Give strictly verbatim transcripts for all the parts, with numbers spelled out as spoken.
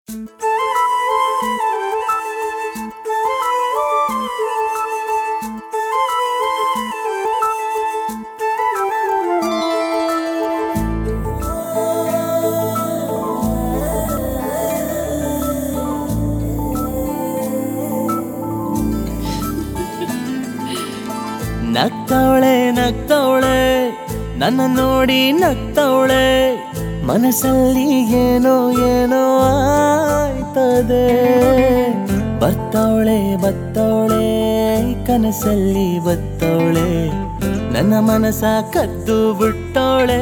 ನಗ್ತವಳೆ ನಗ್ತವಳೆ ನನ್ನ ನೋಡಿ ನಗ್ತವಳೆ ಮನಸ್ಸಲ್ಲಿ ಏನೋ ಏನೋ ಆಯ್ತದೆ ಬರ್ತವಳೆ ಬತ್ತವಳೆ ಕನಸಲ್ಲಿ ಬತ್ತವಳೆ ನನ್ನ ಮನಸ ಕದ್ದು ಬಿಟ್ಟವಳೆ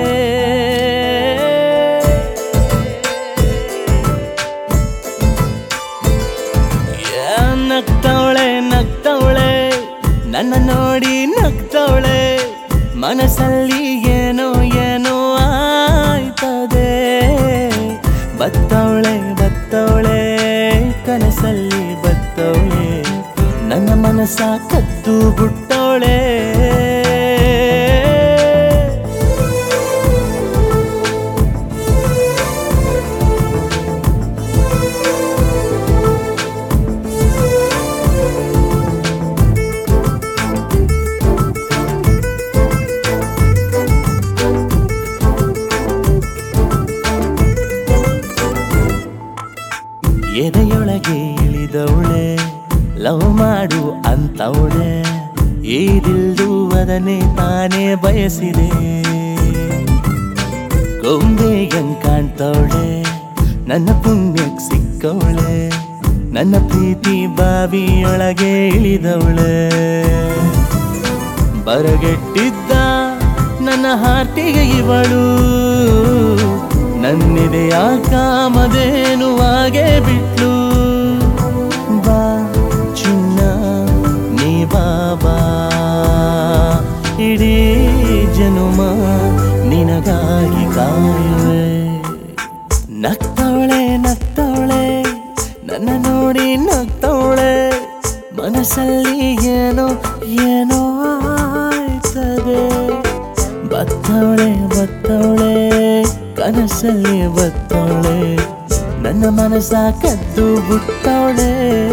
ನಗ್ತವಳೆ ನಗ್ತವಳೆ ನನ್ನ ನೋಡಿ ನಗ್ತವಳೆ ಮನಸ್ಸಲ್ಲಿ ಏನೋ ಏನೋ ಆಯ್ತದೆ ಬತ್ತವಳೆ ಬತ್ತವಳೆ ಕನಸಲ್ಲಿ ಬತ್ತವಳೆ ನನ್ನ ಮನಸ್ಸ ಕದ್ದು ಬಿಟ್ಟವಳೆ ಎದೆಯೊಳಗೆ ಇಳಿದವಳೆ ಲವ್ ಮಾಡು ಅಂತವಳೆ ಏದಿಲ್ದು ಅದನ್ನೇ ತಾನೇ ಬಯಸಿದೆ ಗೊಂಬೆಯಂಗ್ ಕಾಣ್ತವಳೆ ನನ್ನ ಪುಣ್ಯಕ್ ಸಿಕ್ಕವಳೆ ನನ್ನ ಪ್ರೀತಿ ಬಾವಿಯೊಳಗೆ ಇಳಿದವಳೆ ಬರಗೆಟ್ಟಿದ್ದ ನನ್ನ ಹಾರ್ಟಿಗೆ ಇವಳು ನನ್ನಿದೆಯ ಕಾಮಧೇನು ಹಾಗೆ ಬಿಟ್ಲು ಬಾ ಚಿನ್ನ ನೀ ಬಾಬಾ ಇಡೀ ಜನುಮ ನಿನಗಾಗಿ ಕಾಯುವೆ ನಗ್ತವಳೆ ನಗ್ತವಳೆ ನನ್ನ ನೋಡಿ ನಗ್ತವಳೆ ಮನಸ್ಸಲ್ಲಿ ಏನೋ ಏನೋ ಆಯ್ತದೆ ಬತ್ತವಳೆ ಬತ್ತವಳೆ ಕನಸಲ್ಲಿ ಬತ್ತವಳೆ ನನ್ನ ಮನಸ್ಸ ಕದ್ದು ಬಿಟ್ಟವಳೆ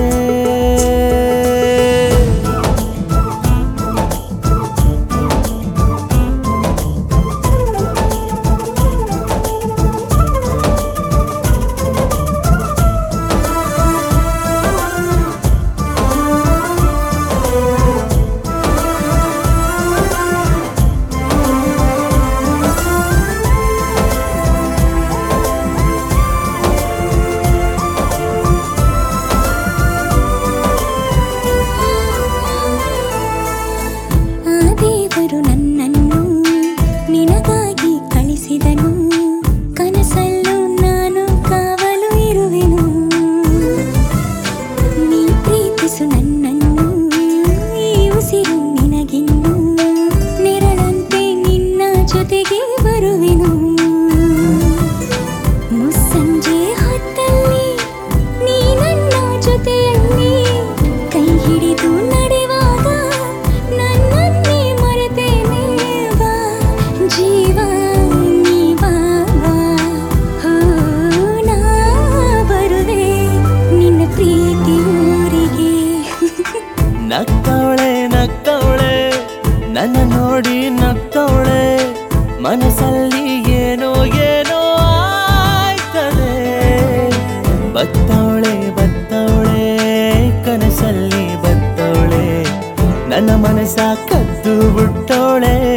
ನಗ್ತವಳೆ ನಗ್ತವಳೆ ನನ್ನ ನೋಡಿ ನಗ್ತವಳೆ ಮನಸ್ಸಲ್ಲಿ ಏನೋ ಏನೋ ಆಯ್ತದೆ ಬತ್ತವಳೆ ಬತ್ತವಳೆ ಕನಸಲ್ಲಿ ಬತ್ತವಳೆ ನನ್ನ ಮನಸ್ಸ ಕದ್ದು ಬಿಟ್ಟವಳೆ